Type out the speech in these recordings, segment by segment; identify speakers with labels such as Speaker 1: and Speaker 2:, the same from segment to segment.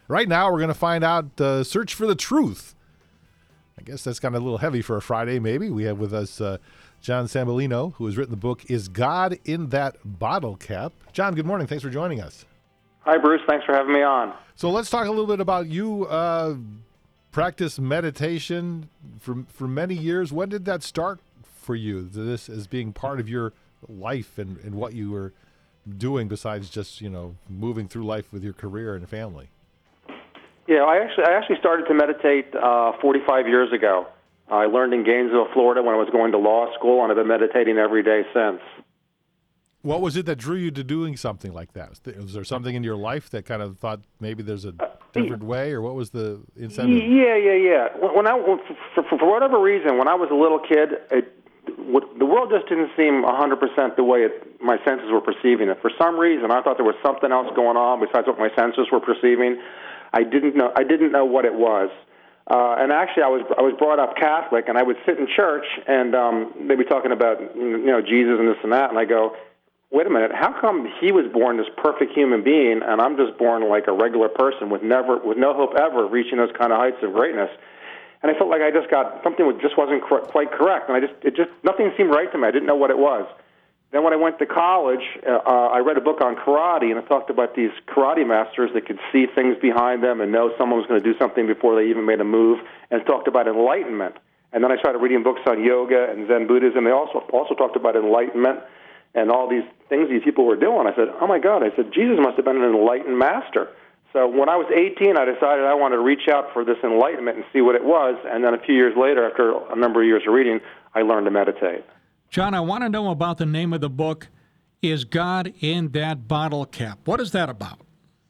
Speaker 1: Right now, we're going to find out the search for the truth. I guess that's kind of a little heavy for a Friday, maybe. We have with us John Sambolino, who has written the book, Is God in That Bottle Cap? John, good morning. Thanks for joining us.
Speaker 2: Hi, Bruce. Thanks for having me on.
Speaker 1: So let's talk a little bit about you. Practice meditation for many years. When did that start for you, this as being part of your life and what you were doing besides just, moving through life with your career and family?
Speaker 2: Yeah, I actually started to meditate 45 years ago. I learned in Gainesville, Florida when I was going to law school, and I've been meditating every day since.
Speaker 1: What was it that drew you to doing something like that? Was there something in your life that kind of thought maybe there's a different way, or what was the incentive?
Speaker 2: Yeah. For whatever reason, when I was a little kid, the world just didn't seem 100% the way my senses were perceiving it. For some reason, I thought there was something else going on besides what my senses were perceiving. I didn't know what it was. And actually, I was brought up Catholic, and I would sit in church, and they'd be talking about Jesus and this and that, and I go, wait a minute, how come he was born this perfect human being, and I'm just born like a regular person with no hope ever of reaching those kind of heights of greatness? And I felt like I just got something that just wasn't quite correct, and nothing seemed right to me. I didn't know what it was. Then when I went to college, I read a book on karate, and it talked about these karate masters that could see things behind them and know someone was going to do something before they even made a move, and it talked about enlightenment. And then I started reading books on yoga and Zen Buddhism. They also talked about enlightenment and all these things these people were doing. I said, oh, my God. I said, Jesus must have been an enlightened master. So when I was 18, I decided I wanted to reach out for this enlightenment and see what it was. And then a few years later, after a number of years of reading, I learned to meditate.
Speaker 3: John, I want to know about the name of the book, Is God in That Bottle Cap? What is that about?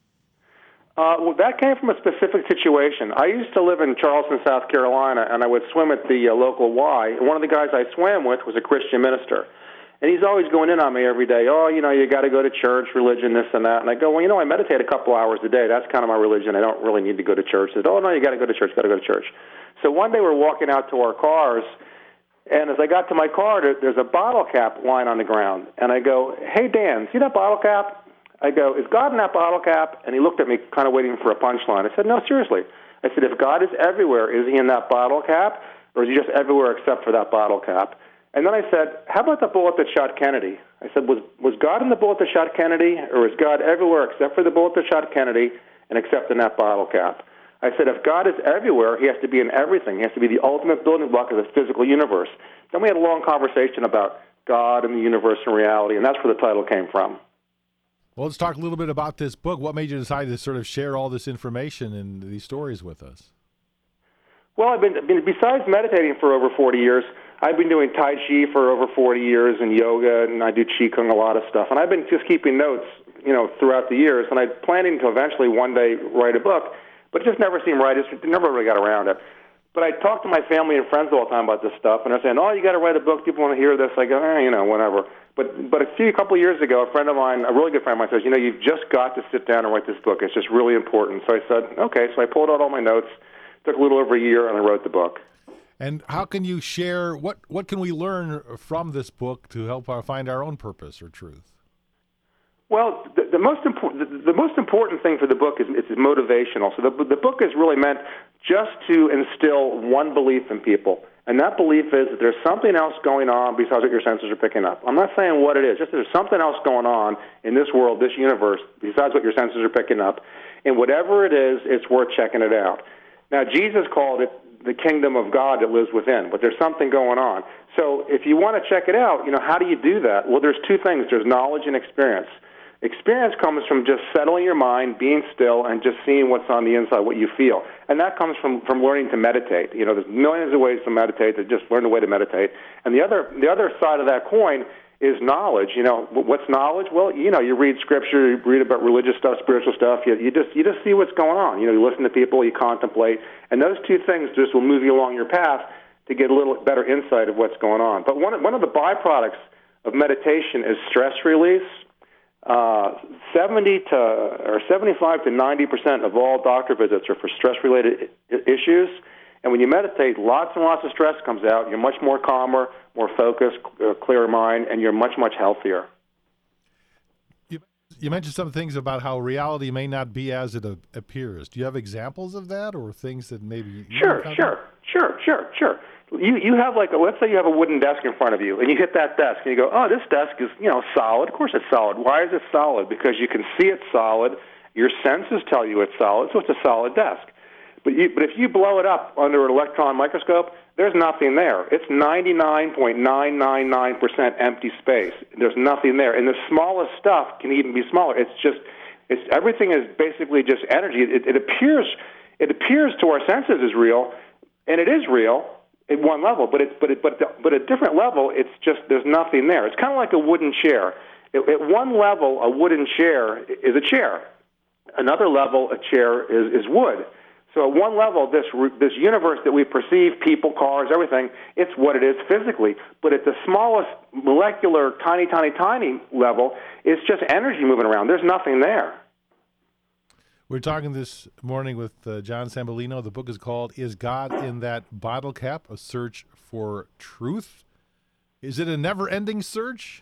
Speaker 2: Well, that came from a specific situation. I used to live in Charleston, South Carolina, and I would swim at the local Y. And one of the guys I swam with was a Christian minister. And he's always going in on me every day. Oh, you got to go to church, religion, this and that. And I go, well, I meditate a couple hours a day. That's kind of my religion. I don't really need to go to church. He said, oh, no, you got to go to church, So one day we're walking out to our cars, and as I got to my car, there's a bottle cap lying on the ground. And I go, hey, Dan, see that bottle cap? I go, is God in that bottle cap? And he looked at me kind of waiting for a punchline. I said, no, seriously. I said, if God is everywhere, is he in that bottle cap? Or is he just everywhere except for that bottle cap? And then I said, how about the bullet that shot Kennedy? I said, was God in the bullet that shot Kennedy, or is God everywhere except for the bullet that shot Kennedy and except in that bottle cap? I said, if God is everywhere, he has to be in everything. He has to be the ultimate building block of the physical universe. Then we had a long conversation about God and the universe and reality, and that's where the title came from.
Speaker 1: Well, let's talk a little bit about this book. What made you decide to sort of share all this information and these stories with us?
Speaker 2: Well, I've been besides meditating for over 40 years, I've been doing Tai Chi for over 40 years and yoga, and I do Qigong, a lot of stuff. And I've been just keeping notes, throughout the years. And I'm planning to eventually one day write a book, but it just never seemed right. It never really got around it. But I talk to my family and friends all the time about this stuff, and they're saying, oh, you got to write a book. People want to hear this. I go, whatever. But a couple of years ago, a friend of mine, a really good friend of mine, says, you've just got to sit down and write this book. It's just really important. So I said, okay. So I pulled out all my notes. Took a little over a year, and I wrote the book.
Speaker 1: And how can you share, what can we learn from this book to help find our own purpose or truth?
Speaker 2: Well, the most important thing for the book is it's motivational. So the book is really meant just to instill one belief in people, and that belief is that there's something else going on besides what your senses are picking up. I'm not saying what it is, just that there's something else going on in this world, this universe, besides what your senses are picking up, and whatever it is, it's worth checking it out. Now, Jesus called it the kingdom of God that lives within, but there's something going on. So if you want to check it out, how do you do that? Well, there's two things. There's knowledge and experience. Experience comes from just settling your mind, being still, and just seeing what's on the inside, what you feel. And that comes from learning to meditate. There's millions of ways to meditate, to just learn a way to meditate. And the other side of that coin is knowledge. What's knowledge? Well, you read scripture, you read about religious stuff, spiritual stuff. You just see what's going on. You listen to people, you contemplate, and those two things just will move you along your path to get a little better insight of what's going on. But one of the byproducts of meditation is stress release. 75 to 90% of all doctor visits are for stress-related issues. And when you meditate, lots and lots of stress comes out. You're much more calmer, more focused, clearer mind, and you're much, much healthier.
Speaker 1: You mentioned some things about how reality may not be as it appears. Do you have examples of that, or things that maybe you
Speaker 2: Sure,
Speaker 1: encountered?
Speaker 2: sure. You have like let's say you have a wooden desk in front of you, and you hit that desk, and you go, oh, this desk is solid. Of course it's solid. Why is it solid? Because you can see it's solid. Your senses tell you it's solid, so it's a solid desk. But if you blow it up under an electron microscope, there's nothing there. It's 99.999% empty space. There's nothing there, and the smallest stuff can even be smaller. It's everything is basically just energy. It appears to our senses as real, and it is real at one level. But at different level, it's just there's nothing there. It's kind of like a wooden chair. At one level, a wooden chair is a chair. Another level, a chair is wood. So at one level, this universe that we perceive, people, cars, everything, it's what it is physically. But at the smallest molecular, tiny level, it's just energy moving around. There's nothing there.
Speaker 1: We're talking this morning with John Sambolino. The book is called Is God in That Bottle Cap? A Search for Truth. Is it a never-ending search?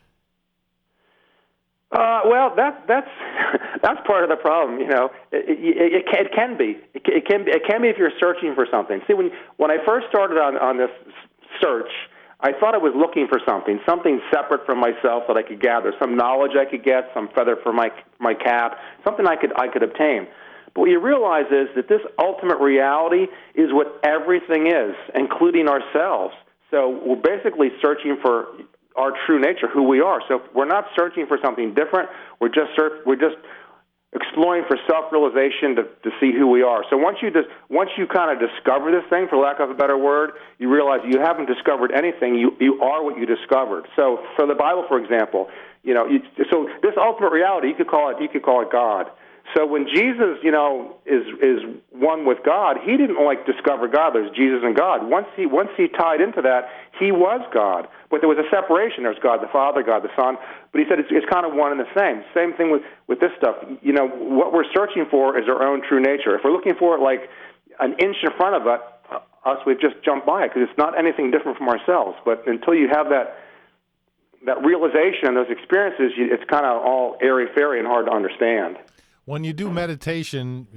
Speaker 2: Well, that's part of the problem. It can be. It can be if you're searching for something. See, when I first started on this search, I thought I was looking for something separate from myself that I could gather, some knowledge I could get, some feather for my cap, something I could obtain. But what you realize is that this ultimate reality is what everything is, including ourselves. So we're basically searching for our true nature, who we are. So we're not searching for something different. We're just exploring for self-realization to see who we are. So once you kind of discover this thing, for lack of a better word, you realize you haven't discovered anything. You are what you discovered. So for the Bible, for example, so this ultimate reality, you could call it God. So when Jesus, is one with God, he didn't discover God. There's Jesus and God. Once he tied into that, he was God. But there was a separation. There's God the Father, God the Son. But he said it's kind of one and the same. Same thing with this stuff. What we're searching for is our own true nature. If we're looking for it like an inch in front of us, we've just jumped by it because it's not anything different from ourselves. But until you have that realization and those experiences, it's kind of all airy-fairy and hard to understand.
Speaker 1: When you do meditation,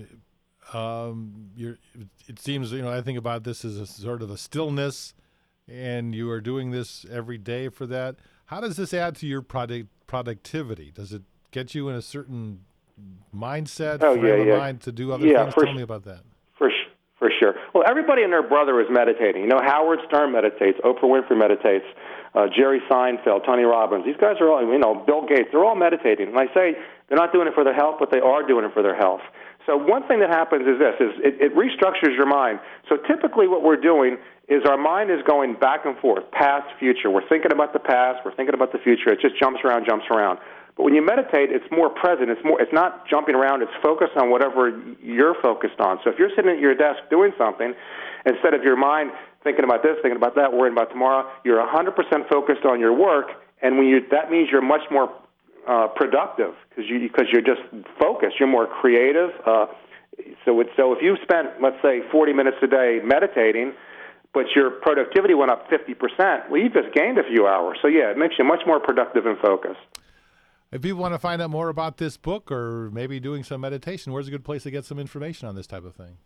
Speaker 1: it seems, I think about this as a sort of a stillness, and you are doing this every day for that. How does this add to your productivity? Does it get you in a certain mindset, frame of mind to do other things? Tell me about that.
Speaker 2: For sure. Well, everybody and their brother is meditating. Howard Stern meditates, Oprah Winfrey meditates, Jerry Seinfeld, Tony Robbins. These guys are all, Bill Gates, they're all meditating. And I say they're not doing it for their health, but they are doing it for their health. So one thing that happens is this, it restructures your mind. So typically what we're doing is our mind is going back and forth, past, future. We're thinking about the past, we're thinking about the future. It just jumps around. But when you meditate, it's more present. It's not jumping around. It's focused on whatever you're focused on. So if you're sitting at your desk doing something, instead of your mind thinking about this, thinking about that, worrying about tomorrow, you're 100% focused on your work, and that means you're much more productive because you're just focused. You're more creative. So if you spent, let's say, 40 minutes a day meditating, but your productivity went up 50%, well, you just gained a few hours. So yeah, it makes you much more productive and focused.
Speaker 1: If people want to find out more about this book or maybe doing some meditation, where's a good place to get some information on this type of thing?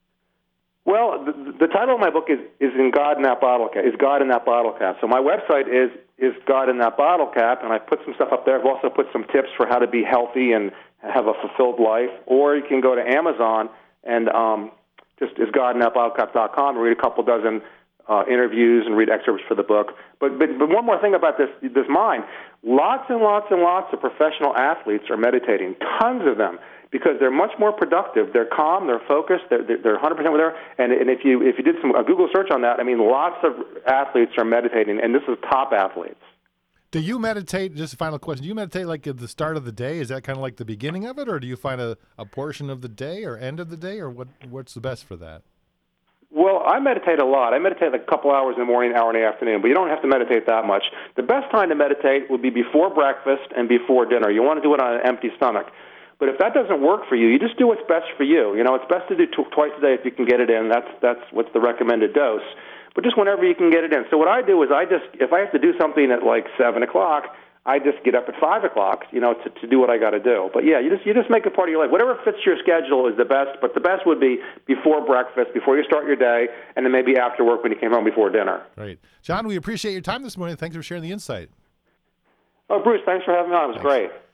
Speaker 2: Well, the title of my book is in God in That Bottle Cap. Is God in That Bottle Cap? So my website is God in That Bottle Cap, and I put some stuff up there. I've also put some tips for how to be healthy and have a fulfilled life. Or you can go to Amazon and just is GodInThatBottleCap.com and read a couple dozen interviews and read excerpts for the book. But one more thing about this mind. Lots and lots and lots of professional athletes are meditating, tons of them, because they're much more productive. They're calm, they're focused, they're 100% with there. And if you did a Google search on that, lots of athletes are meditating, and this is top athletes.
Speaker 1: Do you meditate, just a final question, do you meditate like at the start of the day? Is that kind of like the beginning of it, or do you find a portion of the day or end of the day, or what's the best for that?
Speaker 2: Well, I meditate a lot. I meditate like a couple hours in the morning, hour in the afternoon, but you don't have to meditate that much. The best time to meditate would be before breakfast and before dinner. You want to do it on an empty stomach. But if that doesn't work for you, you just do what's best for you. It's best to do twice a day if you can get it in. That's what's the recommended dose. But just whenever you can get it in. So what I do is if I have to do something at like 7 o'clock, I just get up at 5 o'clock, to do what I got to do. But yeah, you just make it part of your life. Whatever fits your schedule is the best. But the best would be before breakfast, before you start your day, and then maybe after work when you came home before dinner.
Speaker 1: Great, John. We appreciate your time this morning. Thanks for sharing the insight.
Speaker 2: Oh, Bruce, thanks for having me on. It was great.